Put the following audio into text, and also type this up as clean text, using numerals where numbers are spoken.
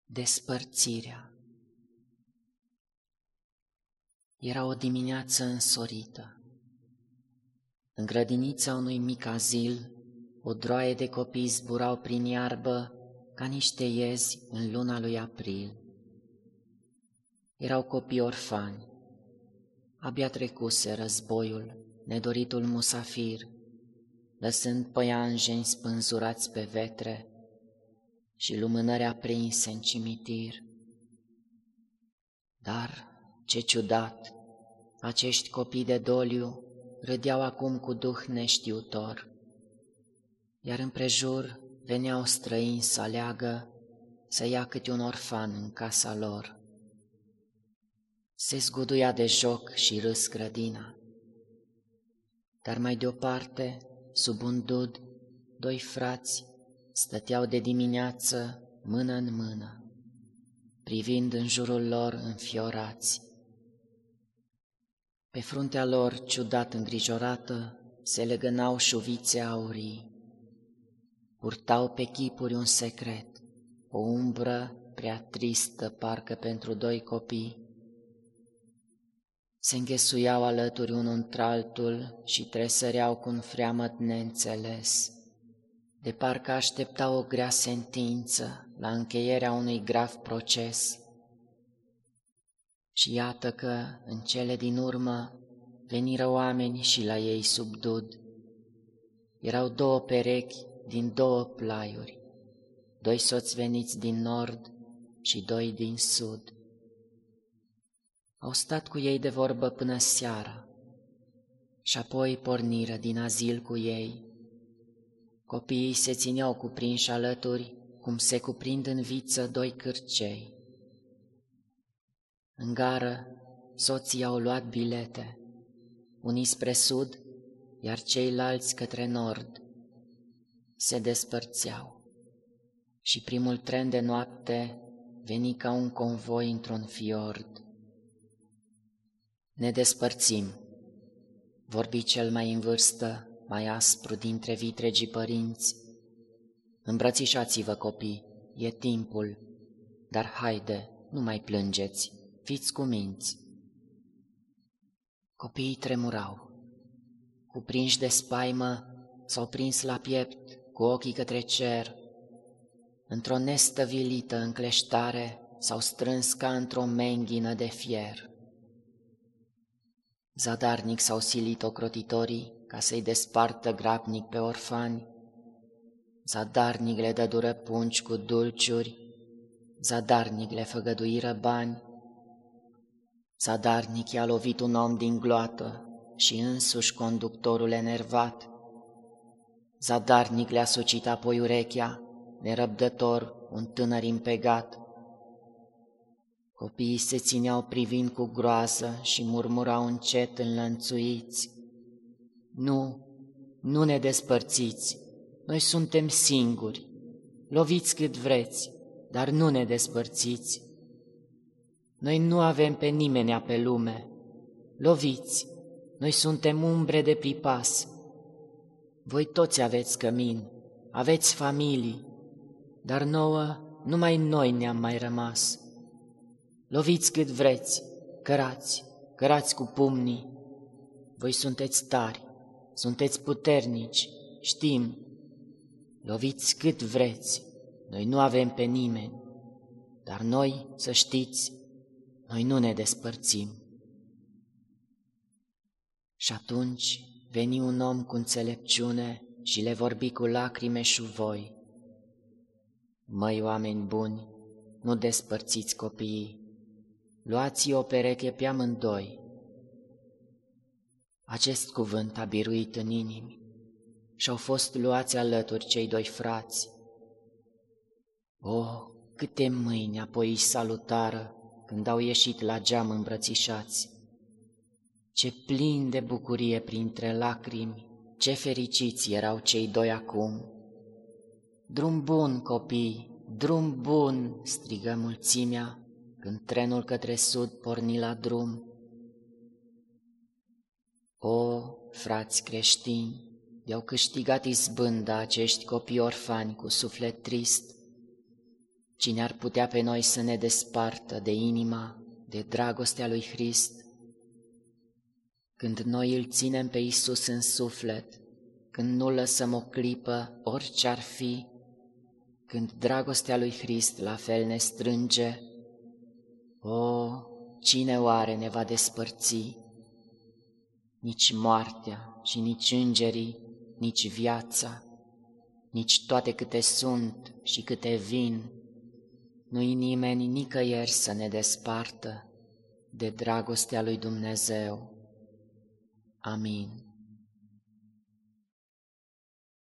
Despărțirea. Era o dimineață însorită. În grădinița unui mic azil, o droaie de copii zburau prin iarbă ca niște iezi în luna lui april. Erau copii orfani. Abia trecuse războiul, nedoritul musafir, lăsând păianjeni spânzurați pe vetre și lumânări aprinse în cimitir. Dar, ce ciudat, acești copii de doliu râdeau acum cu duh neștiutor, iar împrejur veneau străini să aleagă să ia câte un orfan în casa lor. Se zguduia de joc și râs grădina, dar mai deoparte, sub un dud, doi frați stăteau de dimineață mână în mână, privind în jurul lor înfiorați. Pe fruntea lor, ciudat îngrijorată, se legănau șuvițe aurii. Purtau pe chipuri un secret, o umbră prea tristă parcă pentru doi copii. Se înghesuiau alături unul într-altul și tresăreau cu un freamăt neînțeles, de parcă așteptau o grea sentință la încheierea unui grav proces. Și iată că, în cele din urmă, veniră oameni și la ei sub dud. Erau două perechi din două plaiuri, doi soți veniți din nord și doi din sud. Au stat cu ei de vorbă până seara și apoi porniră din azil cu ei. Copiii se țineau cuprinși alături, cum se cuprind în viță doi cârcei. În gară, soții au luat bilete, unii spre sud, iar ceilalți către nord. Se despărțeau și primul tren de noapte veni ca un convoi într-un fiord. Ne despărțim, vorbi cel mai în vârstă, mai aspru dintre vitregii părinți. Îmbrățișați-vă, copii, e timpul, dar haide, nu mai plângeți, fiți cuminți. Copiii tremurau, cuprinși de spaimă, s-au prins la piept cu ochii către cer. Într-o nestăvilită încleștare s-au strâns ca într-o menghină de fier. Zadarnic s-au silit ocrotitorii ca să-i despartă grabnic pe orfani. Zadarnic le dădură pungi cu dulciuri, zadarnic le făgăduiră bani. Zadarnic i-a lovit un om din gloată și însuși conductorul enervat. Zadarnic le-a sucit apoi urechea, nerăbdător, un tânăr impegat. Copiii se țineau privind cu groază și murmurau încet înlănțuiți: Nu, nu ne despărțiți, noi suntem singuri, loviți cât vreți, dar nu ne despărțiți. Noi nu avem pe nimenea pe lume, loviți, noi suntem umbre de pripas. Voi toți aveți cămin, aveți familii, dar nouă numai noi ne-am mai rămas. Loviți cât vreți, cărați, cărați cu pumnii. Voi sunteți tari, sunteți puternici, știm. Loviți cât vreți, noi nu avem pe nimeni, dar noi, să știți, noi nu ne despărțim. Și atunci veni un om cu înțelepciune și le vorbi cu lacrime șuvoi: Măi, oameni buni, nu despărțiți copiii, luați o pereche pe amândoi. Acest cuvânt a biruit în inimi și-au fost luați alături cei doi frați. Oh, câte mâini apoi îi salutară când au ieșit la geam îmbrățișați! Ce plini de bucurie printre lacrimi, ce fericiți erau cei doi acum! Drum bun, copii, drum bun, strigă mulțimea când trenul către sud porni la drum. O, frați creștini, i-au câștigat izbânda acești copii orfani cu suflet trist. Cine ar putea pe noi să ne despartă de inima, de dragostea lui Hrist? Când noi îl ținem pe Iisus în suflet, când nu lăsăm o clipă orice ar fi, când dragostea lui Hrist la fel ne strânge, o, cine oare ne va despărți? Nici moartea și nici îngerii, nici viața, nici toate câte sunt și câte vin, nu-i nimeni nicăieri să ne despartă de dragostea lui Dumnezeu. Amin.